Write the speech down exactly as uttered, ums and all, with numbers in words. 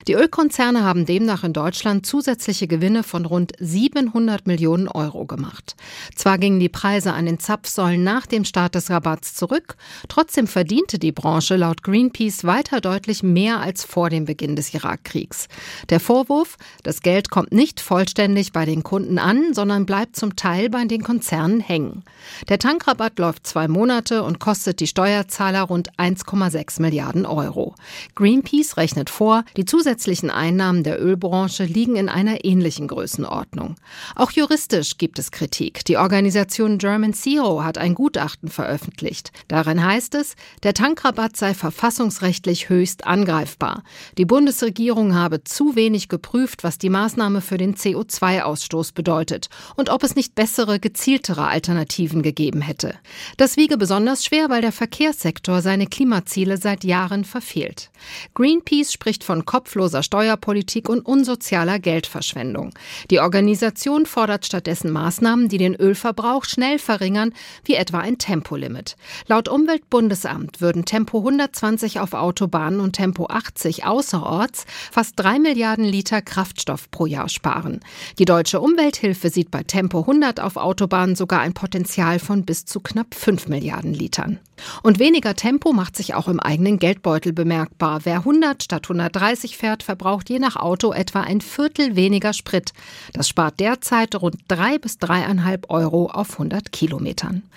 Die Ölkonzerne haben demnach in Deutschland zusätzliche Gewinne von rund siebenhundert Millionen Euro gemacht. Zwar gingen die Preise an den Zapfsäulen nach dem Start des Rabatts zurück, trotzdem verdiente die Branche laut Greenpeace weiter deutlich mehr als vor dem Beginn des Irakkriegs. Der Vorwurf: Das Geld kommt nicht vollständig bei den Kunden an, sondern bleibt zum Teil bei den Konzernen hängen. Der Tankrabatt läuft zwei Monate und kostet die Steuerzahler rund eins Komma sechs Milliarden Euro. Greenpeace rechnet vor, die zusätzlichen Zusätzlichen Einnahmen der Ölbranche liegen in einer ähnlichen Größenordnung. Auch juristisch gibt es Kritik. Die Organisation German Zero hat ein Gutachten veröffentlicht. Darin heißt es, der Tankrabatt sei verfassungsrechtlich höchst angreifbar. Die Bundesregierung habe zu wenig geprüft, was die Maßnahme für den C O zwei Ausstoß bedeutet und ob es nicht bessere, gezieltere Alternativen gegeben hätte. Das wiege besonders schwer, weil der Verkehrssektor seine Klimaziele seit Jahren verfehlt. Greenpeace spricht von kopfloser Steuerpolitik und unsozialer Geldverschwendung. Die Organisation fordert stattdessen Maßnahmen, die den Ölverbrauch schnell verringern, wie etwa ein Tempolimit. Laut Umweltbundesamt würden Tempo hundertzwanzig auf Autobahnen und Tempo achtzig außerorts fast drei Milliarden Liter Kraftstoff pro Jahr sparen. Die Deutsche Umwelthilfe sieht bei Tempo hundert auf Autobahnen sogar ein Potenzial von bis zu knapp fünf Milliarden Litern. Und weniger Tempo macht sich auch im eigenen Geldbeutel bemerkbar. Wer hundert statt hundertdreißig fährt, verbraucht je nach Auto etwa ein Viertel weniger Sprit. Das spart derzeit rund drei bis dreieinhalb Euro auf hundert Kilometern.